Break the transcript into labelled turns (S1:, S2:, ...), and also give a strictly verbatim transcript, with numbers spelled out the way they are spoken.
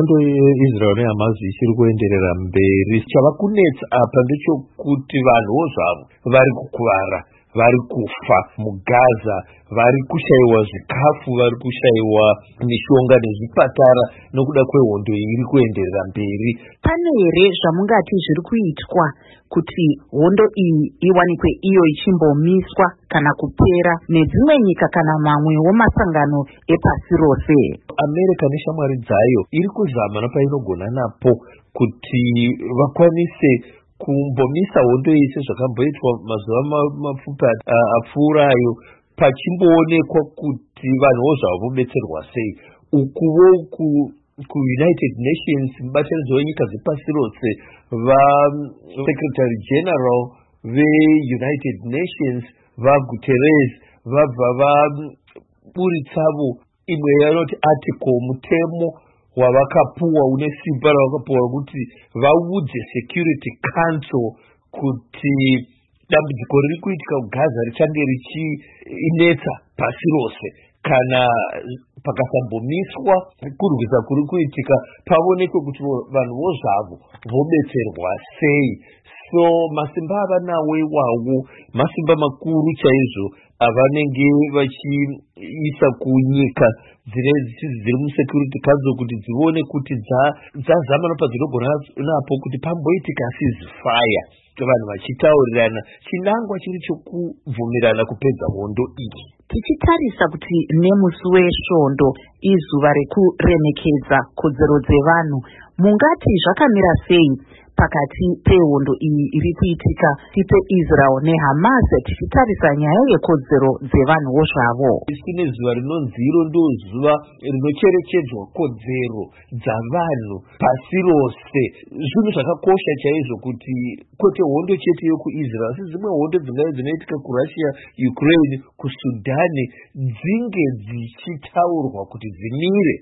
S1: hondo yeIsrael neHamas ichiri kuenderera mberi. Chava kunetsa apa ndechokuti vanhuwo zvavo vari kukuvara, vari kufa muGaza, vari kushayiwa zvikafu, vari kushayiwa mishonga nezvipatara nokuda kwehondo iri kuenderera mberi.
S2: Pane here zvamungati zviri kuitwa kuti hondo iyi iwanikwe iyo ichimbomiswa kana kupera nedzimwe nyika kana mamwewo masangano epasi rose?
S1: America neshamwari dzayo iri kuzama napainogona napo kuti vakwanise kumbomisa hondo yese zvakamboitwa mazuva mapfupi apfuurayo, pachimboonekwa kuti vanhuwo zvavo vobetserwa sei. Ukuwo kuUnited Nations, mubatanidzo wenyika dzepasi rose, vaSecretary General veUnited Nations vaGuterres vabva vaburitsawo imwe yanoti article, mutemo wavakapuwa une simba ravakapuwa kuti vaudze Security Council kuti dambudziko riri kuitika kuGaza richange richinetsa pasi rose kana pakasambomiswa kurwisa kuri kuitika, paonekwe kuti vanhuwo zvavo vobetserwa sei. So masimba avanawo iwawo masimba makuru chaizvo avanenge vachiisa kunyika dziri muSecurity Council kuti dzione kuti dzazama napadzinogona napo kuti pamboitika ceasefire, vanhu vachitaurirana, chinangwa chiri chokubvumirana kupedza hondo iyi.
S2: Tichitarisa kuti nemusi wesvondo izuva rekuremekedza kodzero dzevanhu, mungati zvakamira sei pakati pehondo iyi iri kuitika peIsrael neHamas tichitarisa nyaya yekodzero dzevanhuwo zvavo?
S1: Kune zuva rinonzi iro ndo zuva rinocherechedzwa kodzero dzavanhu pasi rose. Zvinhu zvakakosha chaizvo kuti kwete hondo chete yokuIsrael asi dzimwe hondo dzingaye dzinoitika kuRussia, Ukraine, kuSudani dzinge dzichitaurwa kuti dzimire